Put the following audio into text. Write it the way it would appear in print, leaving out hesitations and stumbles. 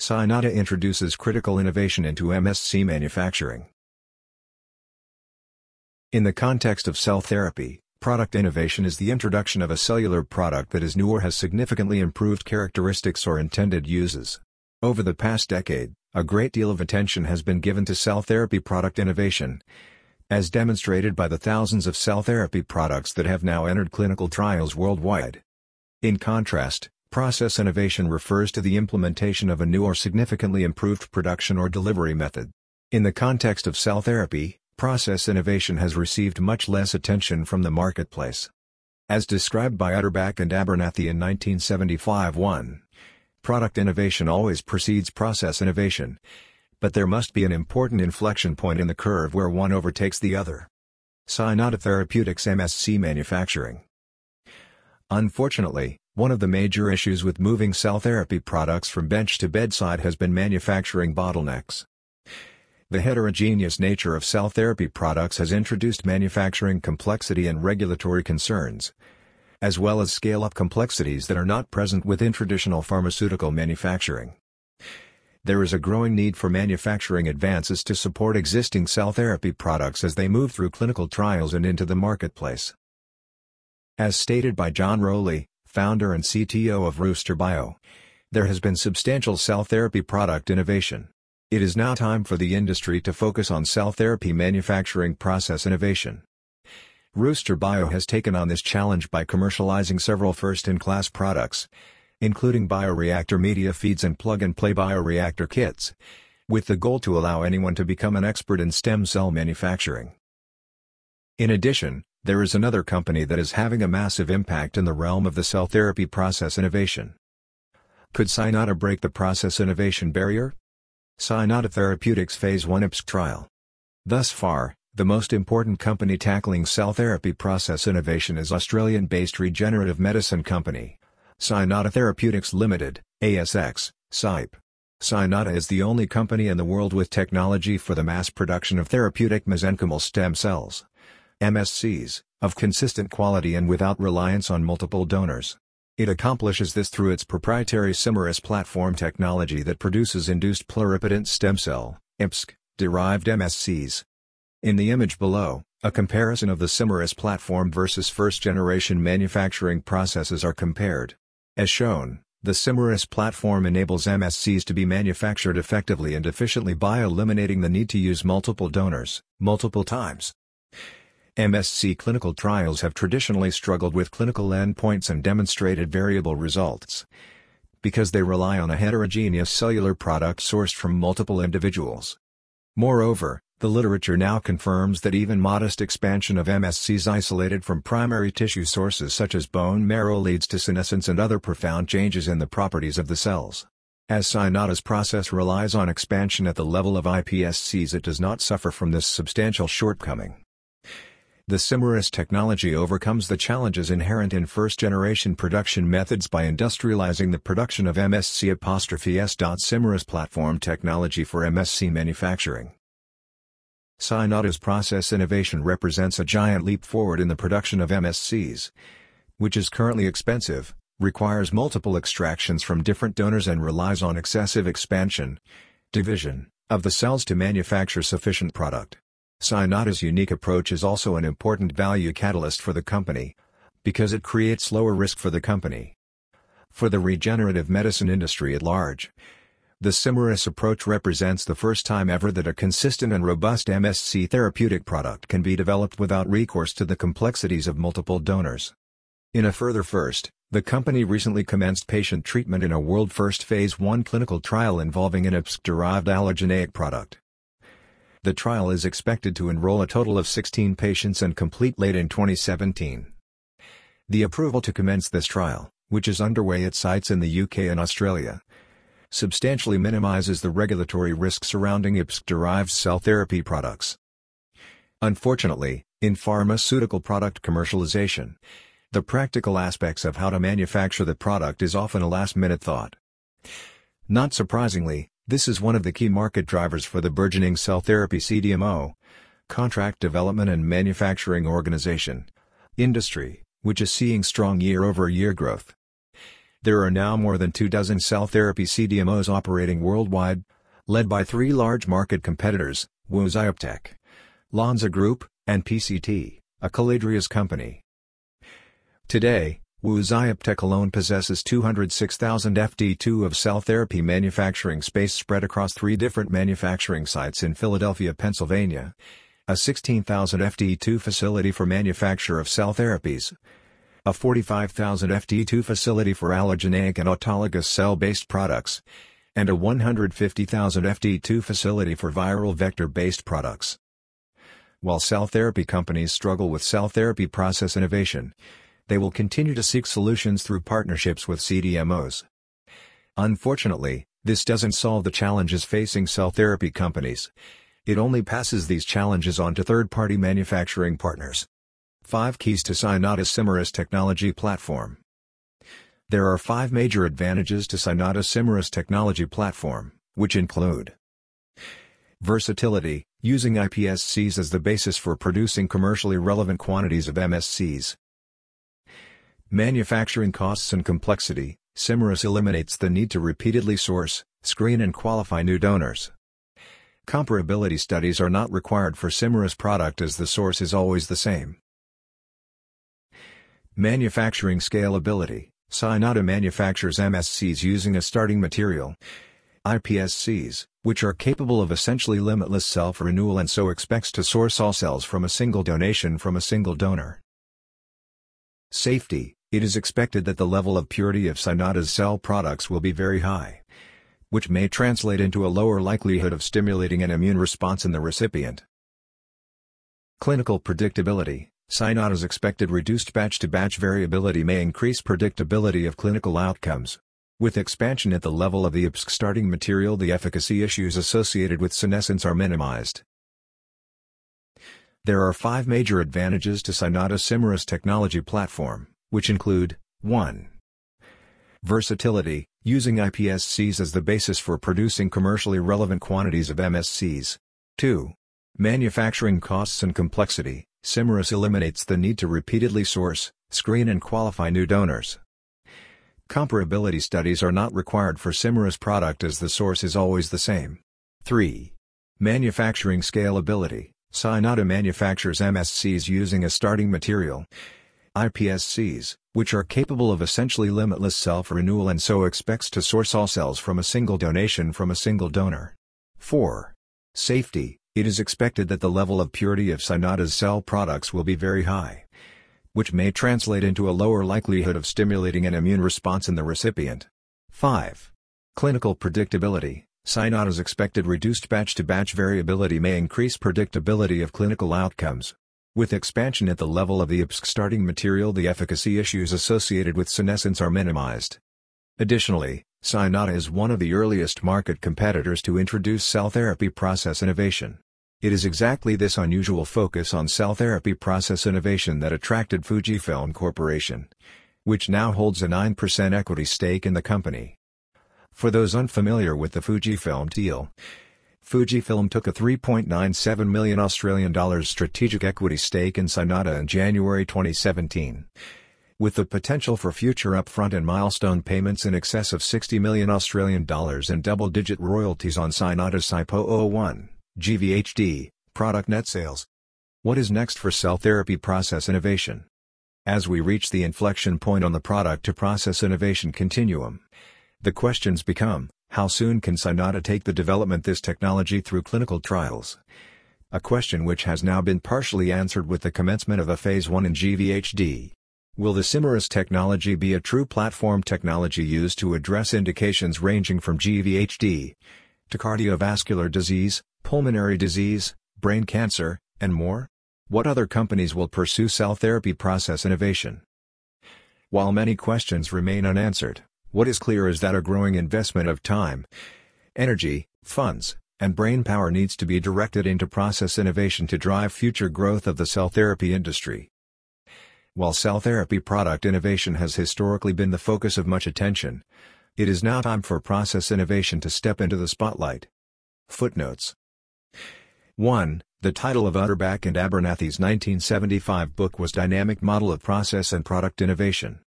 Cynata introduces critical innovation into MSC manufacturing. In the context of cell therapy, product innovation is the introduction of a cellular product that is new or has significantly improved characteristics or intended uses. Over the past decade, a great deal of attention has been given to cell therapy product innovation, as demonstrated by the thousands of cell therapy products that have now entered clinical trials worldwide. In contrast, process innovation refers to the implementation of a new or significantly improved production or delivery method. In the context of cell therapy, process innovation has received much less attention from the marketplace. As described by Utterback and Abernathy in 1975, product innovation always precedes process innovation, but there must be an important inflection point in the curve where one overtakes the other. Cynata Therapeutics MSC manufacturing. Unfortunately, one of the major issues with moving cell therapy products from bench to bedside has been manufacturing bottlenecks. The heterogeneous nature of cell therapy products has introduced manufacturing complexity and regulatory concerns, as well as scale-up complexities that are not present within traditional pharmaceutical manufacturing. There is a growing need for manufacturing advances to support existing cell therapy products as they move through clinical trials and into the marketplace. As stated by John Rowley, founder and CTO of Rooster Bio, there has been substantial cell therapy product innovation. It is now time for the industry to focus on cell therapy manufacturing process innovation. Rooster Bio has taken on this challenge by commercializing several first-in-class products, including bioreactor media feeds and plug-and-play bioreactor kits, with the goal to allow anyone to become an expert in stem cell manufacturing. In addition, there is another company that is having a massive impact in the realm of the cell therapy process innovation. Could Cynata break the process innovation barrier? Cynata Therapeutics Phase 1 IPSC trial. Thus far, the most important company tackling cell therapy process innovation is Australian-based regenerative medicine company, Cynata Therapeutics Limited, ASX, CYP. Cynata is the only company in the world with technology for the mass production of therapeutic mesenchymal stem cells, MSCs, of consistent quality and without reliance on multiple donors. It accomplishes this through its proprietary Cymerus platform technology that produces induced pluripotent stem cell, IPSC-derived MSCs. In the image below, a comparison of the Cymerus platform versus first-generation manufacturing processes are compared. As shown, the Cymerus platform enables MSCs to be manufactured effectively and efficiently by eliminating the need to use multiple donors, multiple times. MSC clinical trials have traditionally struggled with clinical endpoints and demonstrated variable results, because they rely on a heterogeneous cellular product sourced from multiple individuals. Moreover, the literature now confirms that even modest expansion of MSCs isolated from primary tissue sources such as bone marrow leads to senescence and other profound changes in the properties of the cells. As Cynata's process relies on expansion at the level of iPSCs, it does not suffer from this substantial shortcoming. The Cymerus technology overcomes the challenges inherent in first-generation production methods by industrializing the production of MSC''S. Cymerus platform technology for MSC manufacturing. Cynata's process innovation represents a giant leap forward in the production of MSCs, which is currently expensive, requires multiple extractions from different donors and relies on excessive expansion, division, of the cells to manufacture sufficient product. Cynata's unique approach is also an important value catalyst for the company, because it creates lower risk for the company. For the regenerative medicine industry at large, the Cymerus approach represents the first time ever that a consistent and robust MSC therapeutic product can be developed without recourse to the complexities of multiple donors. In a further first, the company recently commenced patient treatment in a world-first Phase 1 clinical trial involving an IPSC-derived allogeneic product. The trial is expected to enroll a total of 16 patients and complete late in 2017. The approval to commence this trial, which is underway at sites in the UK and Australia, substantially minimizes the regulatory risk surrounding IPSC-derived cell therapy products. Unfortunately, in pharmaceutical product commercialization, the practical aspects of how to manufacture the product is often a last-minute thought. Not surprisingly, this is one of the key market drivers for the burgeoning cell therapy CDMO, contract development and manufacturing organization, industry, which is seeing strong year-over-year growth. There are now more than 24 cell therapy CDMOs operating worldwide, led by three large market competitors, WuXiOptec, Lonza Group, and PCT, a Caladrius company. Today, WuXiOptec alone possesses 206,000 FT2 of cell therapy manufacturing space spread across three different manufacturing sites in Philadelphia, Pennsylvania, a 16,000 FT2 facility for manufacture of cell therapies, a 45,000 FT2 facility for allogeneic and autologous cell-based products, and a 150,000 FT2 facility for viral vector-based products. While cell therapy companies struggle with cell therapy process innovation, they will continue to seek solutions through partnerships with CDMOs. Unfortunately, this doesn't solve the challenges facing cell therapy companies. It only passes these challenges on to third-party manufacturing partners. 5 keys to Cynata's Cymerus technology platform. There are 5 major advantages to Cynata's Cymerus technology platform, which include: versatility, using iPSCs as the basis for producing commercially relevant quantities of MSCs. Manufacturing costs and complexity, Cymerus eliminates the need to repeatedly source, screen and qualify new donors. Comparability studies are not required for Cymerus product as the source is always the same. Manufacturing scalability, Cynata manufactures MSCs using a starting material, iPSCs, which are capable of essentially limitless self-renewal and so expects to source all cells from a single donation from a single donor. Safety, it is expected that the level of purity of Cynata's cell products will be very high, which may translate into a lower likelihood of stimulating an immune response in the recipient. Clinical predictability, Cynata's expected reduced batch-to-batch variability may increase predictability of clinical outcomes. With expansion at the level of the IPSC starting material, the efficacy issues associated with senescence are minimized. There are 5 major advantages to Cynata's Cymerus technology platform, which include: 1. Versatility, using iPSCs as the basis for producing commercially relevant quantities of MSCs. 2. Manufacturing costs and complexity, Cymerus eliminates the need to repeatedly source, screen and qualify new donors. Comparability studies are not required for Cymerus product as the source is always the same. 3. Manufacturing scalability, Cynata manufactures MSCs using a starting material, iPSCs, which are capable of essentially limitless self-renewal and so expects to source all cells from a single donation from a single donor. 4. Safety, it is expected that the level of purity of Cynata's cell products will be very high, which may translate into a lower likelihood of stimulating an immune response in the recipient. 5. Clinical predictability, Cynata's expected reduced batch-to-batch variability may increase predictability of clinical outcomes. With expansion at the level of the IPSC starting material, the efficacy issues associated with senescence are minimized. Additionally, Cynata is one of the earliest market competitors to introduce cell therapy process innovation. It is exactly this unusual focus on cell therapy process innovation that attracted Fujifilm Corporation, which now holds a 9% equity stake in the company. For those unfamiliar with the Fujifilm deal, Fujifilm took a $3.97 million Australian dollars strategic equity stake in Cynata in January 2017, with the potential for future upfront and milestone payments in excess of $60 million Australian dollars and double-digit royalties on Cynata's CYP001, GVHD, product net sales. What is next for cell therapy process innovation? As we reach the inflection point on the product-to-process innovation continuum, the questions become: how soon can Cynata take the development this technology through clinical trials? A question which has now been partially answered with the commencement of a Phase 1 in GVHD. Will the Cymerus technology be a true platform technology used to address indications ranging from GVHD to cardiovascular disease, pulmonary disease, brain cancer, and more? What other companies will pursue cell therapy process innovation? While many questions remain unanswered, what is clear is that a growing investment of time, energy, funds, and brainpower needs to be directed into process innovation to drive future growth of the cell therapy industry. While cell therapy product innovation has historically been the focus of much attention, it is now time for process innovation to step into the spotlight. Footnotes. 1. The title of Utterback and Abernathy's 1975 book was Dynamic Model of Process and Product Innovation.